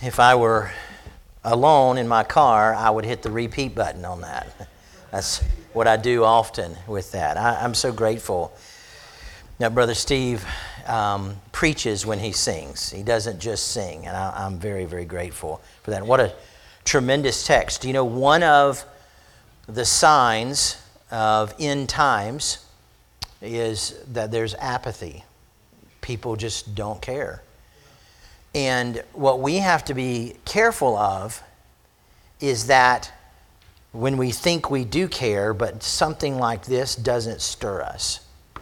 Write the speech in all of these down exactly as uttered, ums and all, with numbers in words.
if I were alone in my car, I would hit the repeat button on that. That's what I do often with that. I, I'm so grateful. Now, Brother Steve um, preaches when he sings. He doesn't just sing, and I, I'm very, very grateful for that. What a tremendous text. You know, one of the signs of end times is that there's apathy. People just don't care. And what we have to be careful of is that when we think we do care, but something like this doesn't stir us.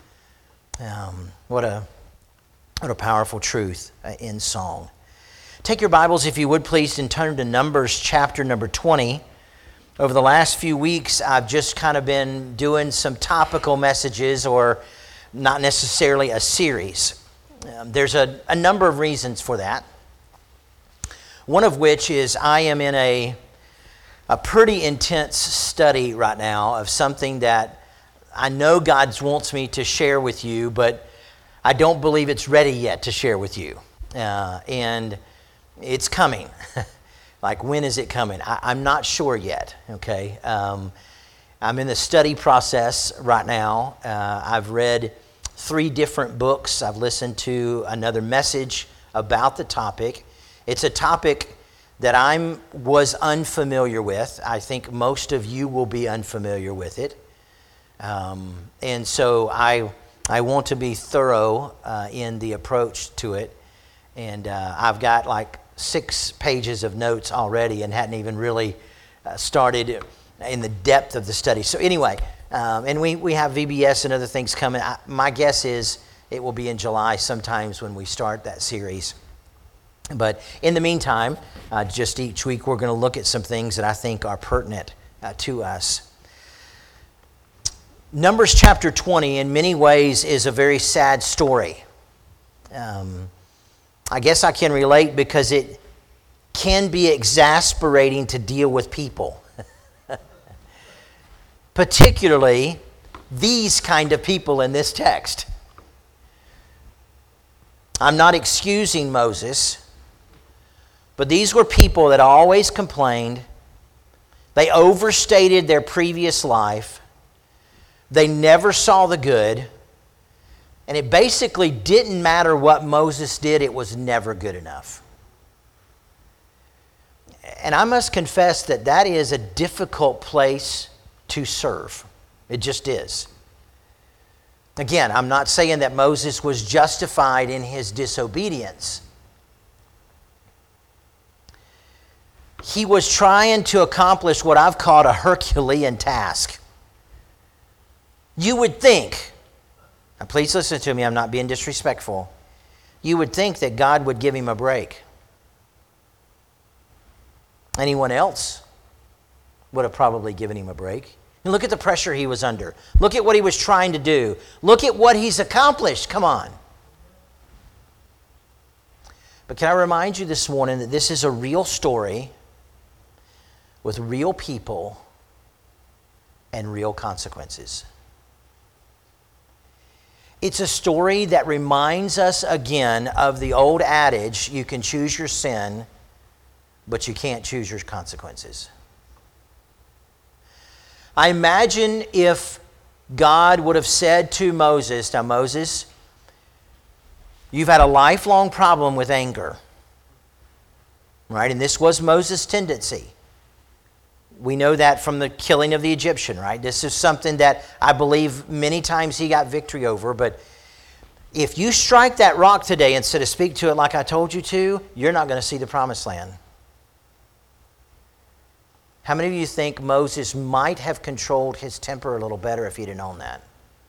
Um, what a what a powerful truth uh, in song. Take your Bibles, if you would please, and turn to Numbers chapter number twenty. Over the last few weeks, I've just kind of been doing some topical messages, or not necessarily a series. Um, there's a, a number of reasons for that. One of which is I am in a, a pretty intense study right now of something that I know God wants me to share with you, but I don't believe it's ready yet to share with you. Uh, and it's coming. Like, when is it coming? I, I'm not sure yet, okay? Um, I'm in the study process right now. Uh, I've read three different books. I've listened to another message about the topic. It's a topic that I was unfamiliar with. I think most of you will be unfamiliar with it. Um, and so I I want to be thorough uh, in the approach to it. And uh, I've got like six pages of notes already and hadn't even really uh, started in the depth of the study. So anyway, um, and we, we have V B S and other things coming. I, my guess is it will be in July sometimes when we start that series. But in the meantime, uh, just each week we're going to look at some things that I think are pertinent uh, to us. Numbers chapter twenty in many ways is a very sad story. Um, I guess I can relate because it can be exasperating to deal with people. Particularly these kind of people in this text. I'm not excusing Moses, but these were people that always complained. They overstated their previous life. They never saw the good. And it basically didn't matter what Moses did, it was never good enough. And I must confess that that is a difficult place to serve. It just is. Again, I'm not saying that Moses was justified in his disobedience. He was trying to accomplish what I've called a Herculean task. You would think, now please listen to me, I'm not being disrespectful. You would think that God would give him a break. Anyone else would have probably given him a break. And look at the pressure he was under. Look at what he was trying to do. Look at what he's accomplished. Come on. But can I remind you this morning that this is a real story with real people and real consequences. It's a story that reminds us again of the old adage, you can choose your sin, but you can't choose your consequences. I imagine if God would have said to Moses, now Moses, you've had a lifelong problem with anger, right? And this was Moses' tendency. We know that from the killing of the Egyptian, right? This is something that I believe many times he got victory over. But if you strike that rock today instead of speak to it like I told you to, you're not going to see the promised land. How many of you think Moses might have controlled his temper a little better if he'd have known that?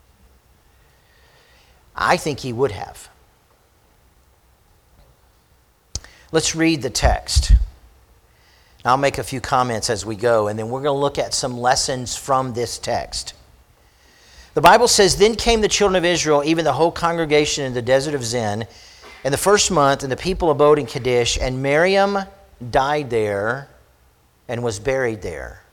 I think he would have. Let's read the text. I'll make a few comments as we go, and then we're going to look at some lessons from this text. The Bible says, then came the children of Israel, even the whole congregation in the desert of Zin, in the first month, and the people abode in Kadesh, and Miriam died there and was buried there.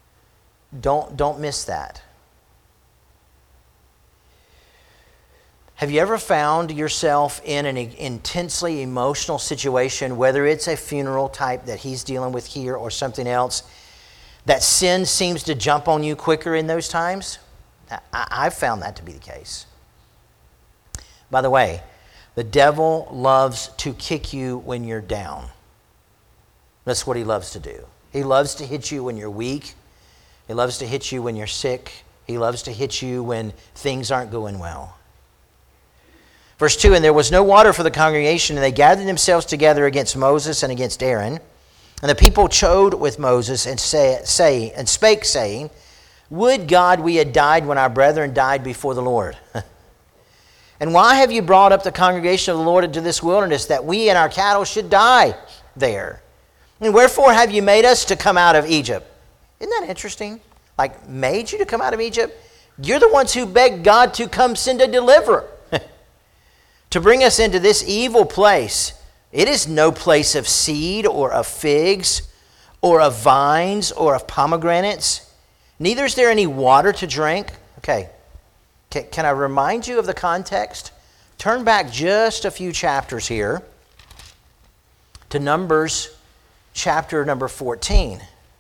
Don't, don't miss that. Have you ever found yourself in an intensely emotional situation, whether it's a funeral type that he's dealing with here or something else, that sin seems to jump on you quicker in those times? I've found that to be the case. By the way, the devil loves to kick you when you're down. That's what he loves to do. He loves to hit you when you're weak. He loves to hit you when you're sick. He loves to hit you when things aren't going well. Verse two, and there was no water for the congregation, and they gathered themselves together against Moses and against Aaron. And the people chode with Moses and say, say and spake, saying, would God we had died when our brethren died before the Lord. And why have you brought up the congregation of the Lord into this wilderness, that we and our cattle should die there? And wherefore have you made us to come out of Egypt? Isn't that interesting? Like, made you to come out of Egypt? You're the ones who begged God to come send a deliverer. To bring us into this evil place. It is no place of seed or of figs or of vines or of pomegranates. Neither is there any water to drink. Okay, can, can I remind you of the context? Turn back just a few chapters here to Numbers chapter number fourteen.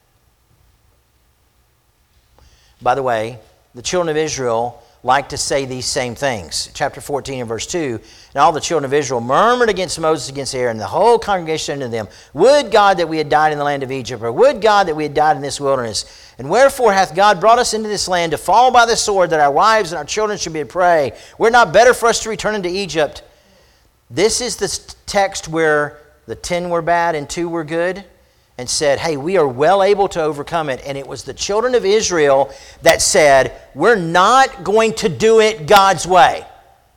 By the way, the children of Israel like to say these same things. Chapter fourteen and verse two, and all the children of Israel murmured against Moses, against Aaron, the whole congregation unto them, would God that we had died in the land of Egypt, or would God that we had died in this wilderness. And wherefore hath God brought us into this land to fall by the sword, that our wives and our children should be a prey? We're not better for us to return into Egypt. This is the text where the ten were bad and two were good, and said, hey, we are well able to overcome it. And it was the children of Israel that said, we're not going to do it God's way.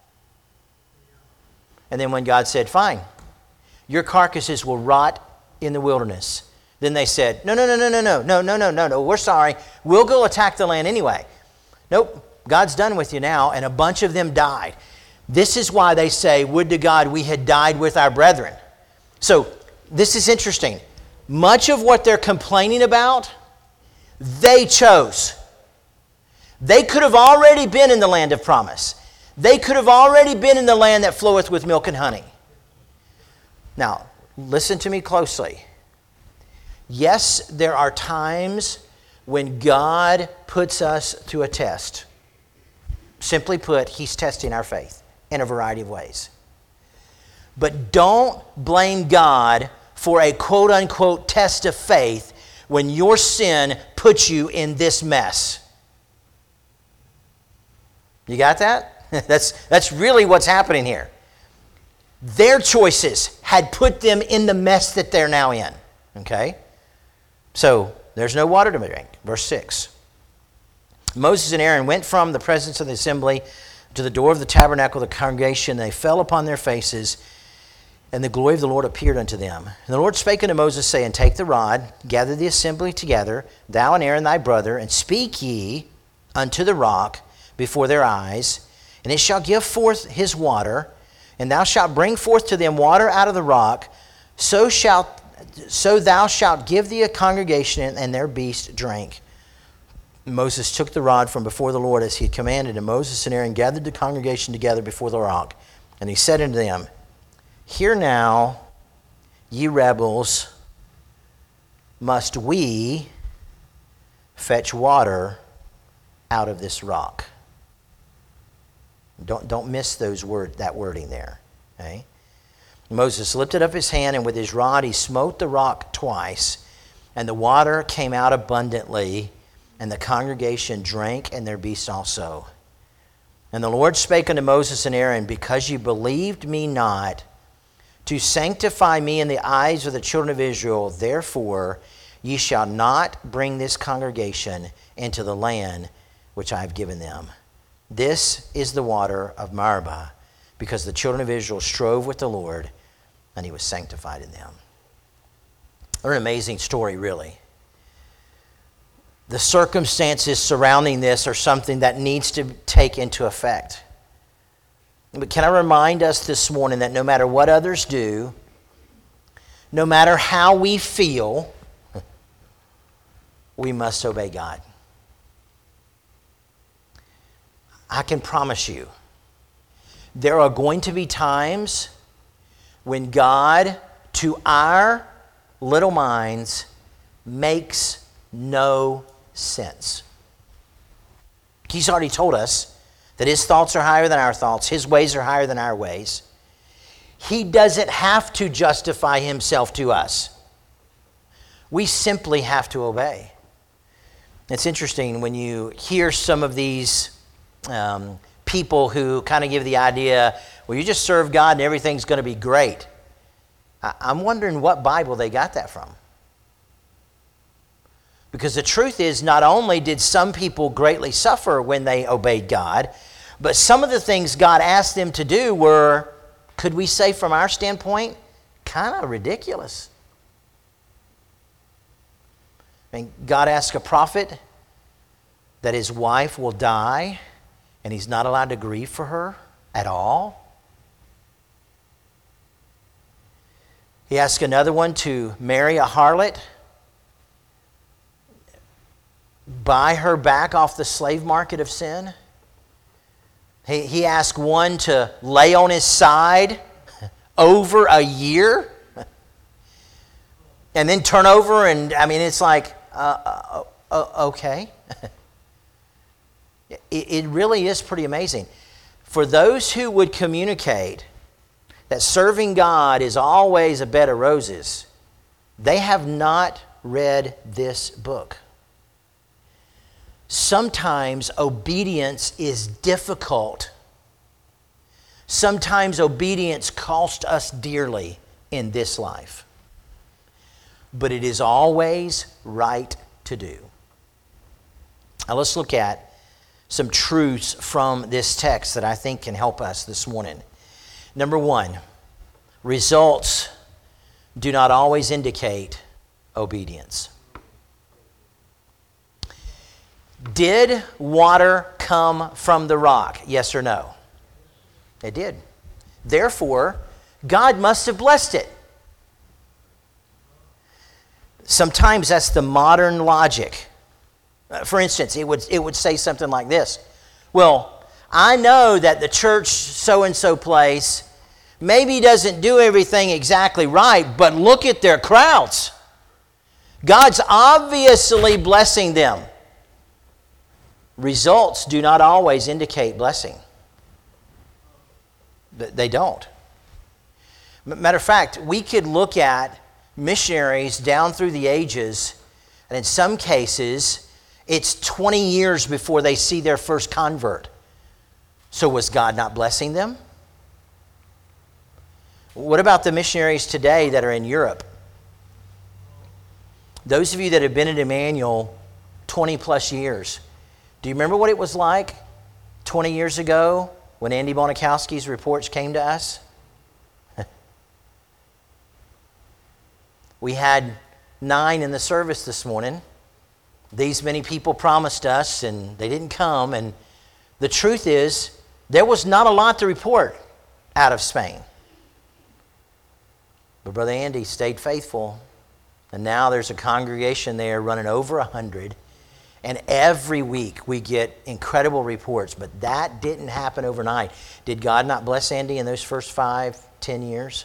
And then when God said, fine, your carcasses will rot in the wilderness. Then they said, no, no, no, no, no, no, no, no, no, no, no, we're sorry. We'll go attack the land anyway. Nope, God's done with you now. And a bunch of them died. This is why they say, would to God we had died with our brethren. So this is interesting. Much of what they're complaining about, they chose. They could have already been in the land of promise. They could have already been in the land that floweth with milk and honey. Now, listen to me closely. Yes, there are times when God puts us to a test. Simply put, He's testing our faith in a variety of ways. But don't blame God for a quote-unquote test of faith when your sin puts you in this mess. You got that? That's, that's really what's happening here. Their choices had put them in the mess that they're now in. Okay? So, there's no water to drink. Verse six. Moses and Aaron went from the presence of the assembly to the door of the tabernacle of the congregation. They fell upon their faces, and the glory of the Lord appeared unto them. And the Lord spake unto Moses, saying, take the rod, gather the assembly together, thou and Aaron thy brother, and speak ye unto the rock before their eyes, and it shall give forth his water, and thou shalt bring forth to them water out of the rock, so shalt so thou shalt give the congregation and their beast drink. Moses took the rod from before the Lord as he had commanded, and Moses and Aaron gathered the congregation together before the rock, and he said unto them, hear now, ye rebels, must we fetch water out of this rock? Don't, don't miss those word, that wording there. Okay? Moses lifted up his hand, and with his rod he smote the rock twice, and the water came out abundantly, and the congregation drank, and their beasts also. And the Lord spake unto Moses and Aaron, because ye believed me not, to sanctify me in the eyes of the children of Israel, therefore ye shall not bring this congregation into the land which I have given them. This is the water of Meribah, because the children of Israel strove with the Lord, and he was sanctified in them. What an amazing story, really. The circumstances surrounding this are something that needs to take into effect. But can I remind us this morning that no matter what others do, no matter how we feel, we must obey God. I can promise you, There are going to be times when God, to our little minds, makes no sense. He's already told us that his thoughts are higher than our thoughts. His ways are higher than our ways. He doesn't have to justify himself to us. We simply have to obey. It's interesting when you hear some of these um, people who kind of give the idea, well, you just serve God and everything's going to be great. I- I'm wondering what Bible they got that from. Because the truth is, not only did some people greatly suffer when they obeyed God, but some of the things God asked them to do were, could we say from our standpoint, kind of ridiculous. I mean, God asked a prophet that his wife will die and he's not allowed to grieve for her at all. He asked another one to marry a harlot, buy her back off the slave market of sin. He, he asked one to lay on his side over a year and then turn over, and I mean, it's like, uh, uh, uh, okay. it, it really is pretty amazing. For those who would communicate that serving God is always a bed of roses, they have not read this book. Sometimes obedience is difficult. Sometimes obedience costs us dearly in this life. But it is always right to do. Now let's look at some truths from this text that I think can help us this morning. Number one, results do not always indicate obedience. Did water come from the rock? Yes or no? It did. Therefore, God must have blessed it. Sometimes that's the modern logic. For instance, it would, it would say something like this. Well, I know that the church so-and-so place maybe doesn't do everything exactly right, but look at their crowds. God's obviously blessing them. Results do not always indicate blessing. They don't. Matter of fact, we could look at missionaries down through the ages, and in some cases, it's twenty years before they see their first convert. So was God not blessing them? What about the missionaries today that are in Europe? Those of you that have been at Emmanuel twenty plus years, do you remember what it was like twenty years ago when Andy Bonikowski's reports came to us? We had nine in the service this morning. These many people promised us, and they didn't come. And the truth is, there was not a lot to report out of Spain. But Brother Andy stayed faithful. And now there's a congregation there running over a hundred. And every week we get incredible reports. But that didn't happen overnight. Did God not bless Andy in those first five, ten years?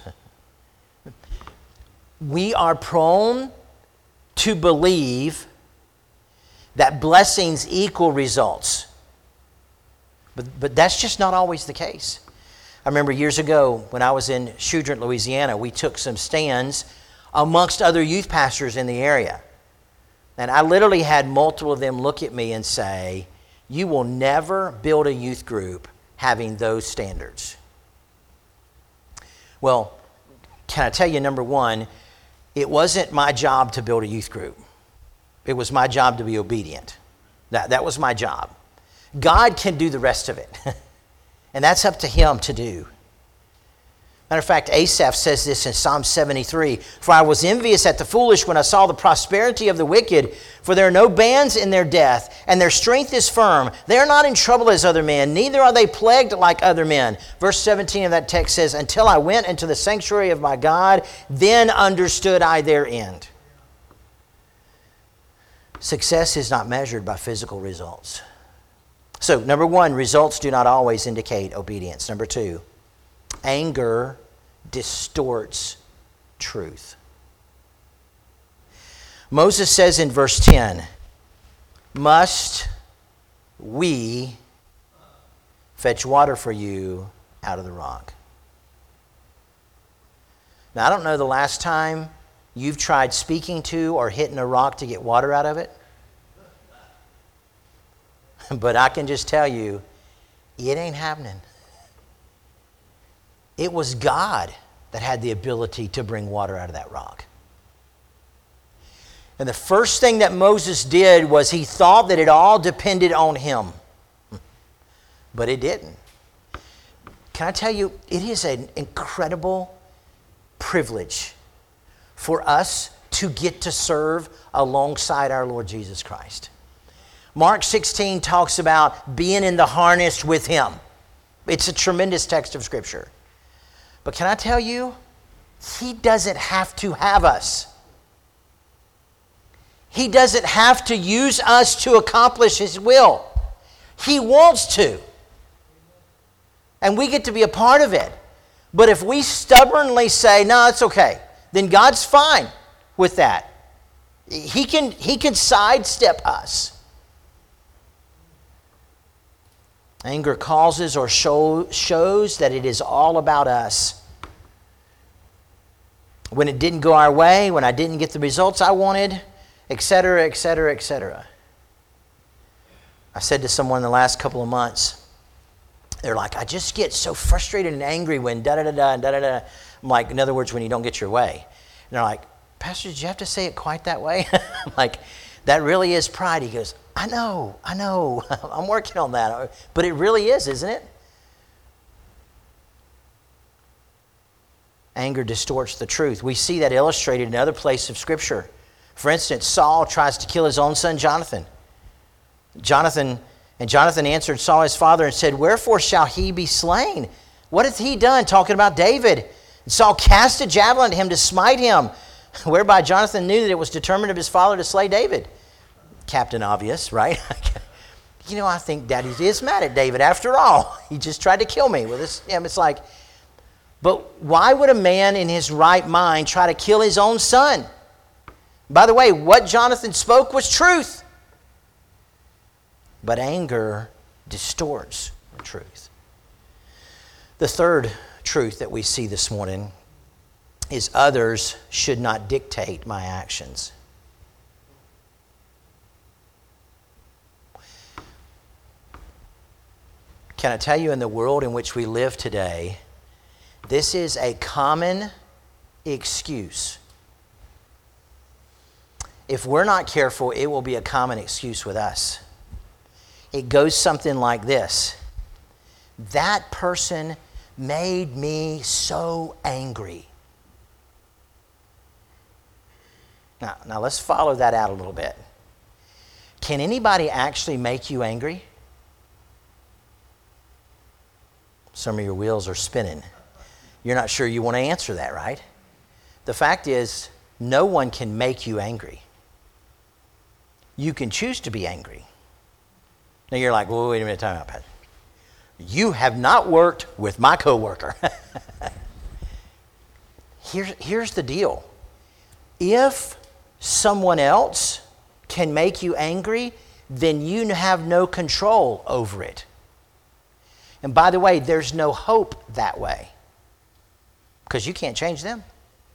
We are prone to believe that blessings equal results. But, but that's just not always the case. I remember years ago when I was in Shudrint, Louisiana, we took some stands amongst other youth pastors in the area. And I literally had multiple of them look at me and say, you will never build a youth group having those standards. Well, can I tell you, number one, it wasn't my job to build a youth group. It was my job to be obedient. That, that was my job. God can do the rest of it. And that's up to him to do. Matter of fact, Asaph says this in Psalm seventy-three. For I was envious at the foolish when I saw the prosperity of the wicked. For there are no bands in their death, and their strength is firm. They are not in trouble as other men, neither are they plagued like other men. Verse seventeen of that text says, until I went into the sanctuary of my God, then understood I their end. Success is not measured by physical results. So, number one, results do not always indicate obedience. Number two, anger distorts truth. Moses says in verse ten, must we fetch water for you out of the rock? Now, I don't know the last time you've tried speaking to or hitting a rock to get water out of it. But I can just tell you, it ain't happening. It was God that had the ability to bring water out of that rock. And the first thing that Moses did was he thought that it all depended on him. But it didn't. Can I tell you, it is an incredible privilege for us to get to serve alongside our Lord Jesus Christ. Mark sixteen talks about being in the harness with him. It's a tremendous text of Scripture. But can I tell you, he doesn't have to have us. He doesn't have to use us to accomplish his will. He wants to. And we get to be a part of it. But if we stubbornly say, no, it's okay, then God's fine with that. He can, he can sidestep us. Anger causes or show, shows that it is all about us. When it didn't go our way, when I didn't get the results I wanted, et cetera, et cetera, et cetera. I said to someone in the last couple of months, they're like, I just get so frustrated and angry when da-da-da-da, da-da-da. I'm like, in other words, when you don't get your way. And they're like, Pastor, did you have to say it quite that way? I'm like, that really is pride. He goes, I know, I know. I'm working on that. But it really is, isn't it? Anger distorts the truth. We see that illustrated in other places of Scripture. For instance, Saul tries to kill his own son, Jonathan. Jonathan, and Jonathan answered Saul his father and said, wherefore shall he be slain? What hath he done? Talking about David. And Saul cast a javelin at him to smite him, whereby Jonathan knew that it was determined of his father to slay David. Captain Obvious, right? You know, I think Daddy is mad at David after all. He just tried to kill me with his, it's like, but why would a man in his right mind try to kill his own son? By the way, what Jonathan spoke was truth. But anger distorts the truth. The third truth that we see this morning is others should not dictate my actions. Can I tell you, in the world in which we live today, this is a common excuse. If we're not careful, it will be a common excuse with us. It goes something like this. That person made me so angry. Now, now let's follow that out a little bit. Can anybody actually make you angry? Some of your wheels are spinning. You're not sure you want to answer that, right? The fact is, no one can make you angry. You can choose to be angry. Now you're like, well, wait a minute, time out, Pat. You have not worked with my coworker. Here's, here's the deal. If someone else can make you angry, then you have no control over it. And by the way, there's no hope that way, because you can't change them.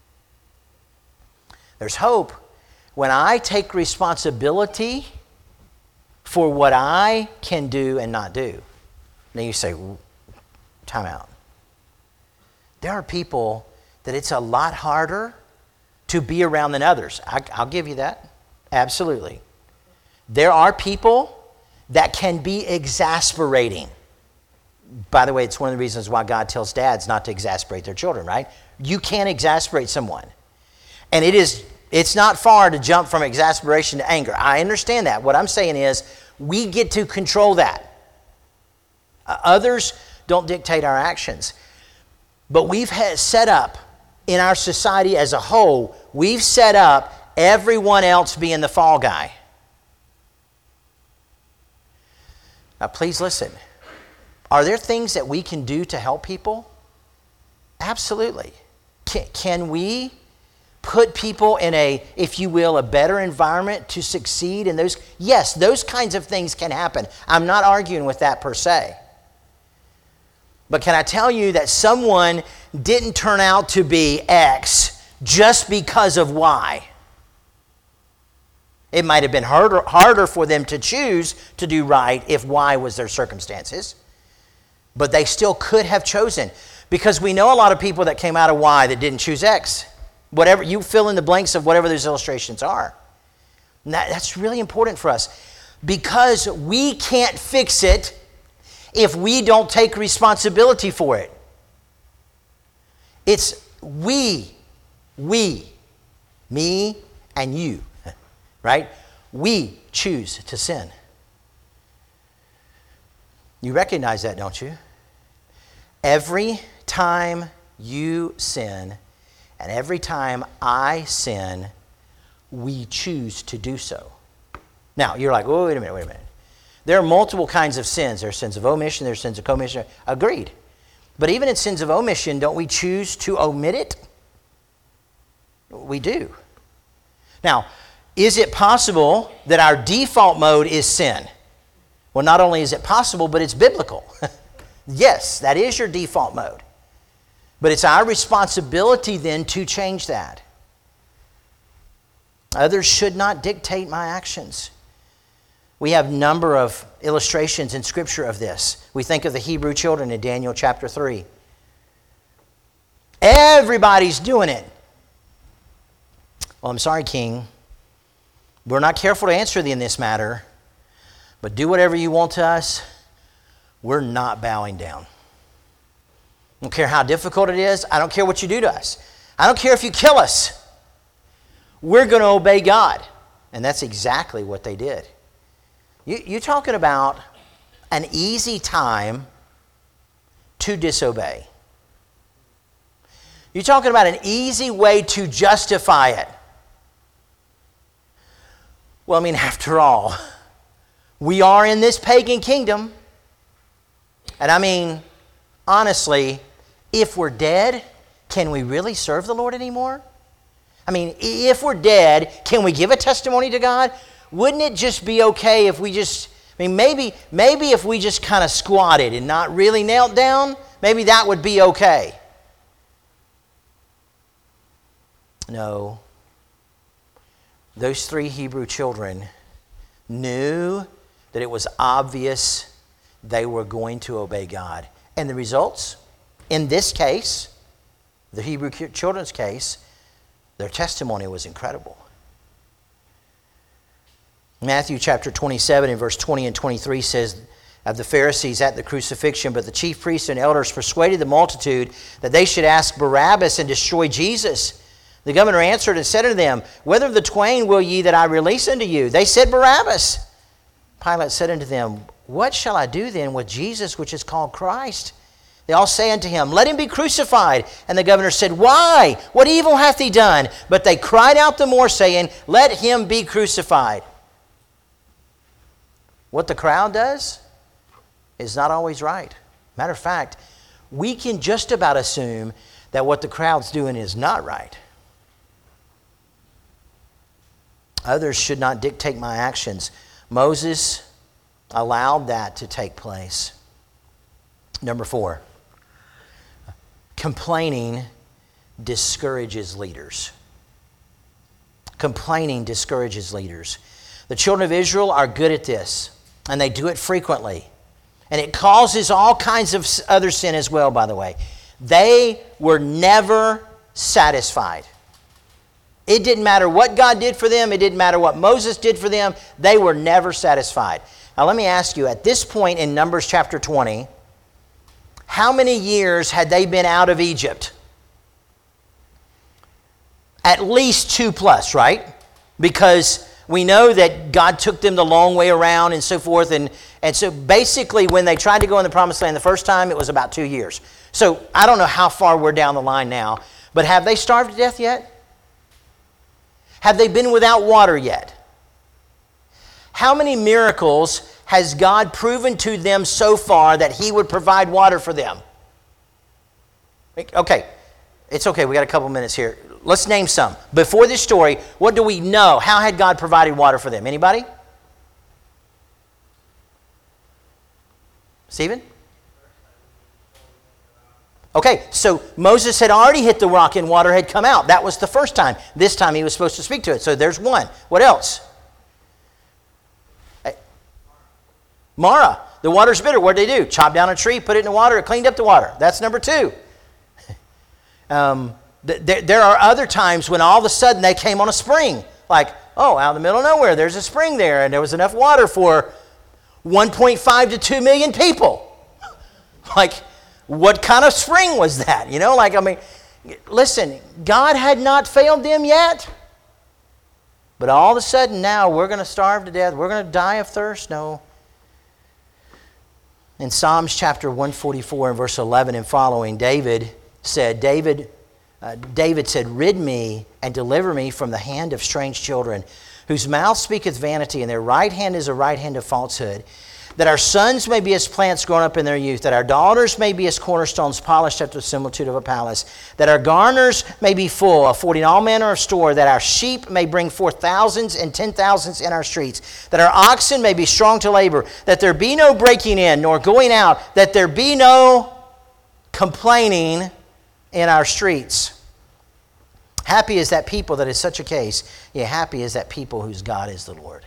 There's hope when I take responsibility for what I can do and not do. Now you say, time out. There are people that it's a lot harder to be around than others. I, I'll give you that. Absolutely. There are people that can be exasperating. By the way, it's one of the reasons why God tells dads not to exasperate their children, right? You can't exasperate someone. And it is, it's not far to jump from exasperation to anger. I understand that. What I'm saying is we get to control that. Uh, others don't dictate our actions. But we've had set up in our society as a whole, we've set up everyone else being the fall guy. Now, please listen. Are there things that we can do to help people? Absolutely. Can, can we put people in a, if you will, a better environment to succeed in those? Yes, those kinds of things can happen. I'm not arguing with that per se. But can I tell you that someone didn't turn out to be X just because of Y? It might have been harder, harder for them to choose to do right if Y was their circumstances. But they still could have chosen. Because we know a lot of people that came out of Y that didn't choose X. Whatever, you fill in the blanks of whatever those illustrations are. And that, that's really important for us. Because we can't fix it if we don't take responsibility for it. It's we, we, me and you, right? We choose to sin. You recognize that, don't you? Every time you sin and every time I sin, we choose to do so. Now, you're like, oh, wait a minute, wait a minute. There are multiple kinds of sins. There are sins of omission, there are sins of commission. Agreed. But even in sins of omission, don't we choose to omit it? We do. Now, is it possible that our default mode is sin? Well, not only is it possible, but it's biblical. Yes, that is your default mode. But it's our responsibility then to change that. Others should not dictate my actions. We have a number of illustrations in Scripture of this. We think of the Hebrew children in Daniel chapter three. Everybody's doing it. Well, I'm sorry, King. We're not careful to answer thee in this matter, but do whatever you want to us. We're not bowing down. I don't care how difficult it is. I don't care what you do to us. I don't care if you kill us. We're going to obey God. And that's exactly what they did. You, you're talking about an easy time to disobey. You're talking about an easy way to justify it. Well, I mean, after all, we are in this pagan kingdom. And I mean, honestly, if we're dead, can we really serve the Lord anymore? I mean, if we're dead, can we give a testimony to God? Wouldn't it just be okay if we just, I mean, maybe, maybe if we just kind of squatted and not really knelt down, maybe that would be okay. No. Those three Hebrew children knew that it was obvious they were going to obey God. And the results, in this case, the Hebrew children's case, their testimony was incredible. Matthew chapter twenty-seven and verse twenty and twenty-three says of the Pharisees at the crucifixion, but the chief priests and elders persuaded the multitude that they should ask Barabbas and destroy Jesus. The governor answered and said unto them, whether of the twain will ye that I release unto you? They said Barabbas. Pilate said unto them, what shall I do then with Jesus which is called Christ? They all say unto him, let him be crucified. And the governor said, why? What evil hath he done? But they cried out the more, saying, let him be crucified. What the crowd does is not always right. Matter of fact, we can just about assume that what the crowd's doing is not right. Others should not dictate my actions. Moses allowed that to take place. Number four, complaining discourages leaders. Complaining discourages leaders. The children of Israel are good at this, and they do it frequently. And it causes all kinds of other sin as well, by the way. They were never satisfied. It didn't matter what God did for them. It didn't matter what Moses did for them. They were never satisfied. Now let me ask you, at this point in Numbers chapter twenty, how many years had they been out of Egypt? At least two plus, right? Because we know that God took them the long way around and so forth. And, and so basically when they tried to go in the promised land the first time, it was about two years. So I don't know how far we're down the line now, but have they starved to death yet? Have they been without water yet? How many miracles has God proven to them so far that he would provide water for them? Okay, it's okay. We got a couple minutes here. Let's name some. Before this story, what do we know? How had God provided water for them? Anybody? Stephen? Okay, so Moses had already hit the rock and water had come out. That was the first time. This time he was supposed to speak to it. So there's one. What else? Mara, the water's bitter. What did they do? Chop down a tree, put it in the water, it cleaned up the water. That's number two. um, th- th- there are other times when all of a sudden they came on a spring. Like, oh, out in the middle of nowhere, there's a spring there, and there was enough water for one point five to two million people. Like, what kind of spring was that? You know, like, I mean, listen, God had not failed them yet. But all of a sudden now we're going to starve to death. We're going to die of thirst. No. In Psalms chapter one forty-four and verse eleven and following, David said, David, uh, David said, rid me and deliver me from the hand of strange children, whose mouth speaketh vanity, and their right hand is a right hand of falsehood. That our sons may be as plants grown up in their youth, that our daughters may be as cornerstones polished after the similitude of a palace, that our garners may be full, affording all manner of store, that our sheep may bring forth thousands and ten thousands in our streets, that our oxen may be strong to labor, that there be no breaking in nor going out, that there be no complaining in our streets. Happy is that people that is such a case. Yeah, happy is that people whose God is the Lord.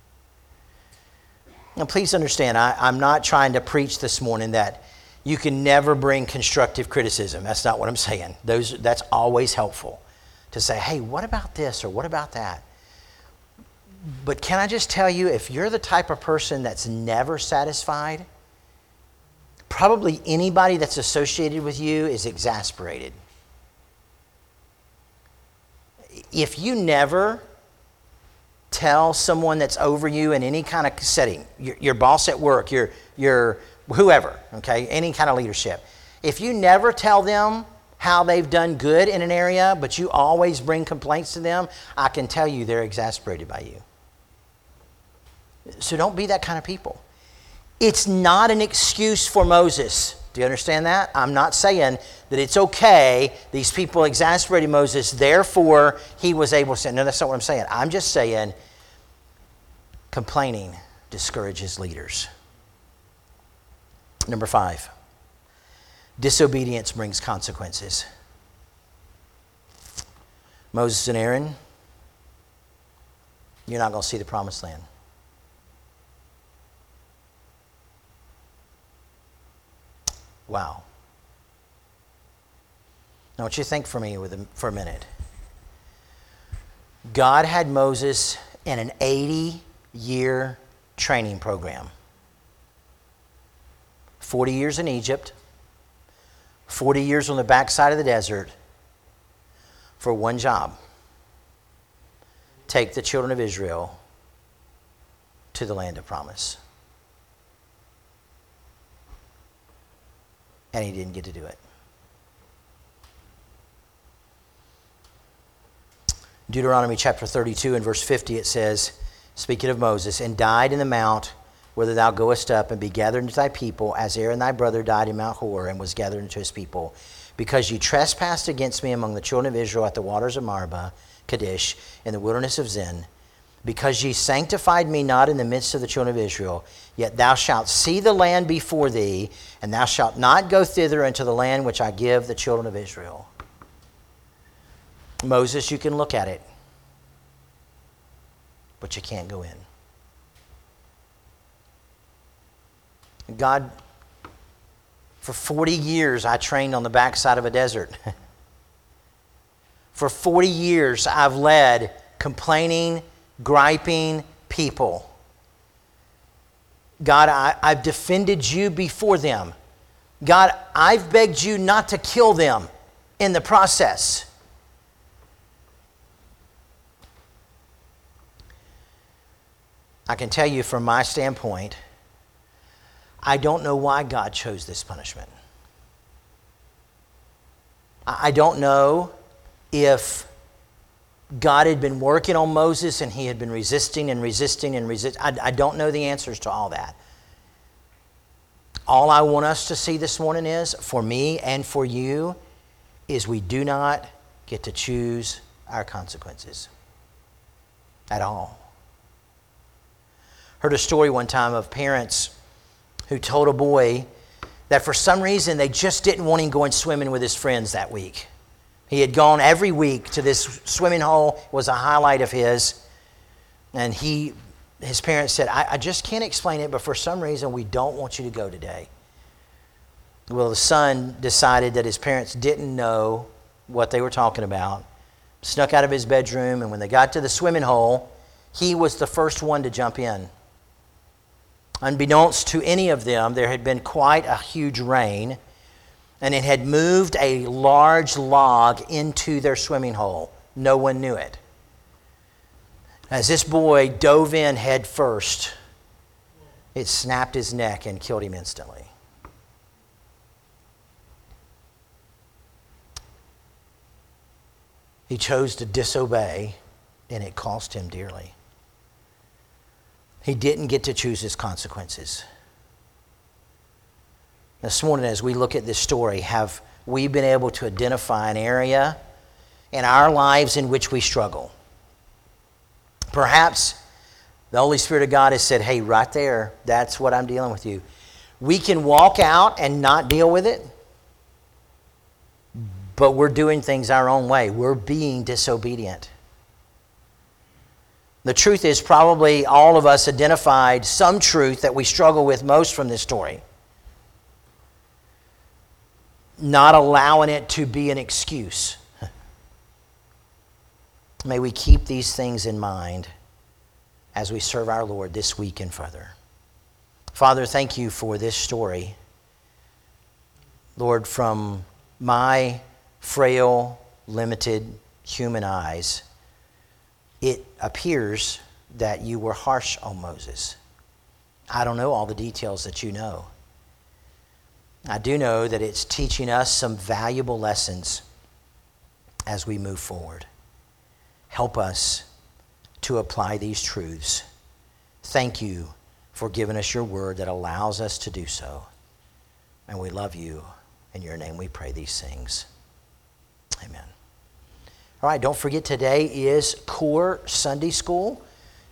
Now, please understand, I, I'm not trying to preach this morning that you can never bring constructive criticism. That's not what I'm saying. Those, that's always helpful to say, hey, what about this or what about that? But can I just tell you, if you're the type of person that's never satisfied, probably anybody that's associated with you is exasperated. If you never tell someone that's over you in any kind of setting, your, your boss at work, your, your whoever, okay, any kind of leadership, if you never tell them how they've done good in an area, but you always bring complaints to them, I can tell you they're exasperated by you. So don't be that kind of people. It's not an excuse for Moses. Do you understand that? I'm not saying that it's okay, these people exasperated Moses, therefore he was able to say, no, that's not what I'm saying. I'm just saying complaining discourages leaders. Number five, disobedience brings consequences. Moses and Aaron, you're not going to see the promised land. Wow. Now, I want you to think for me with a, for a minute. God had Moses in an eighty-year training program. forty years in Egypt, forty years on the backside of the desert for one job. Take the children of Israel to the land of promise. And he didn't get to do it. Deuteronomy chapter thirty-two and verse fifty, it says, speaking of Moses, and died in the mount whither thou goest up, and be gathered into thy people, as Aaron thy brother died in Mount Hor, and was gathered into his people. Because you trespassed against me among the children of Israel at the waters of Meribah, Kadesh, in the wilderness of Zin, because ye sanctified me not in the midst of the children of Israel, yet thou shalt see the land before thee, and thou shalt not go thither into the land which I give the children of Israel. Moses, you can look at it, but you can't go in. God, for forty years, I trained on the backside of a desert. For forty years, I've led complaining, griping people. God, I, I've defended you before them. God, I've begged you not to kill them in the process. I can tell you from my standpoint, I don't know why God chose this punishment. I don't know if God had been working on Moses and he had been resisting and resisting and resisting. I, I don't know the answers to all that. All I want us to see this morning is, for me and for you, is we do not get to choose our consequences at all. Heard a story one time of parents who told a boy that for some reason they just didn't want him going swimming with his friends that week. He had gone every week to this swimming hole, was a highlight of his, and he, his parents said, I, I just can't explain it, but for some reason we don't want you to go today. Well, the son decided that his parents didn't know what they were talking about, snuck out of his bedroom, and when they got to the swimming hole, he was the first one to jump in. Unbeknownst to any of them, there had been quite a huge rain, and it had moved a large log into their swimming hole. No one knew it. As this boy dove in head first, it snapped his neck and killed him instantly. He chose to disobey, and it cost him dearly. He didn't get to choose his consequences. This morning, as we look at this story, have we been able to identify an area in our lives in which we struggle? Perhaps the Holy Spirit of God has said, hey, right there, that's what I'm dealing with you. We can walk out and not deal with it, but we're doing things our own way. We're being disobedient. The truth is, probably all of us identified some truth that we struggle with most from this story. Not allowing it to be an excuse. May we keep these things in mind as we serve our Lord this week and further. Father, thank you for this story. Lord, from my frail, limited human eyes, it appears that you were harsh on Moses. I don't know all the details that you know. I do know that it's teaching us some valuable lessons as we move forward. Help us to apply these truths. Thank you for giving us your word that allows us to do so. And we love you. In your name we pray these things. Amen. All right, don't forget today is Core Sunday School.